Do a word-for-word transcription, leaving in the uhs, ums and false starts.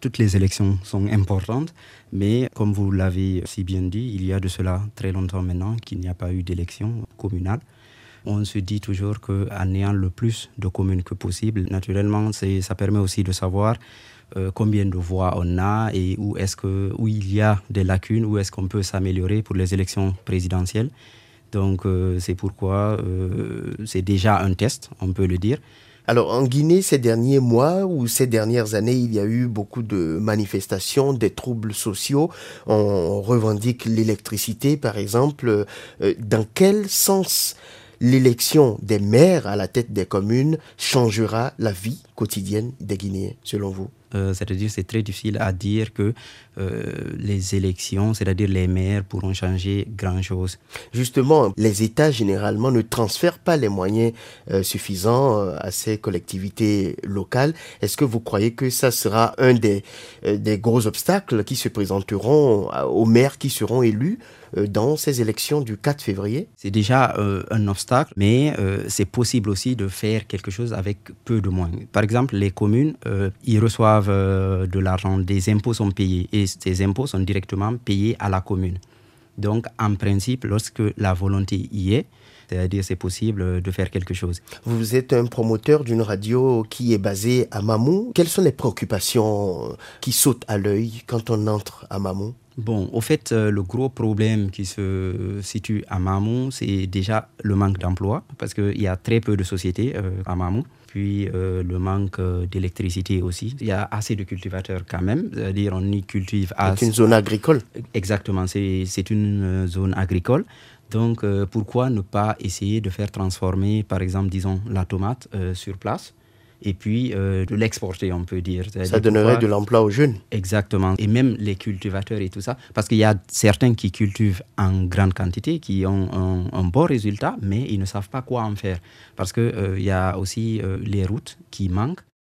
toutes les élections sont importantes, mais comme vous l'avez si bien dit, il y a de cela très longtemps maintenant qu'il n'y a pas eu d'élection communale. On se dit toujours qu'en ayant le plus de communes que possible, naturellement, c'est, ça permet aussi de savoir euh, combien de voix on a et où, est-ce que, où il y a des lacunes, où est-ce qu'on peut s'améliorer pour les élections présidentielles. Donc euh, c'est pourquoi euh, c'est déjà un test, on peut le dire. Alors en Guinée, ces derniers mois ou ces dernières années, il y a eu beaucoup de manifestations, des troubles sociaux. On revendique l'électricité, par exemple. Euh, dans quel sens l'élection des maires à la tête des communes changera la vie quotidienne des Guinéens, selon vous? Euh, c'est-à-dire c'est très difficile à dire que euh, les élections, c'est-à-dire les maires, pourront changer grand-chose. Justement, les États généralement ne transfèrent pas les moyens euh, suffisants euh, à ces collectivités locales. Est-ce que vous croyez que ça sera un des, euh, des gros obstacles qui se présenteront aux maires qui seront élus euh, dans ces élections du quatre février? C'est déjà euh, un obstacle, mais euh, c'est possible aussi de faire quelque chose avec peu de moyens. Par exemple, les communes, euh, ils reçoivent euh, de l'argent, des impôts sont payés et ces impôts sont directement payés à la commune. Donc, en principe, lorsque la volonté y est, c'est-à-dire c'est possible de faire quelque chose. Vous êtes un promoteur d'une radio qui est basée à Mamou. Quelles sont les préoccupations qui sautent à l'œil quand on entre à Mamou? Bon, au fait, euh, le gros problème qui se situe à Mamou, c'est déjà le manque d'emploi, parce qu'il y a très peu de sociétés euh, à Mamou. Puis euh, le manque euh, d'électricité aussi. Il y a assez de cultivateurs quand même, c'est-à-dire on y cultive assez. C'est une zone agricole. Exactement, c'est, c'est une zone agricole. Donc euh, pourquoi ne pas essayer de faire transformer, par exemple, disons, la tomate euh, sur place et puis euh, de l'exporter, on peut dire. C'est-à-dire ça donnerait pourquoi... de l'emploi aux jeunes. Exactement. Et même les cultivateurs et tout ça. Parce qu'il y a certains qui cultivent en grande quantité, qui ont un, un bon résultat, mais ils ne savent pas quoi en faire. Parce qu'il euh, y a aussi euh, les routes qui manquent.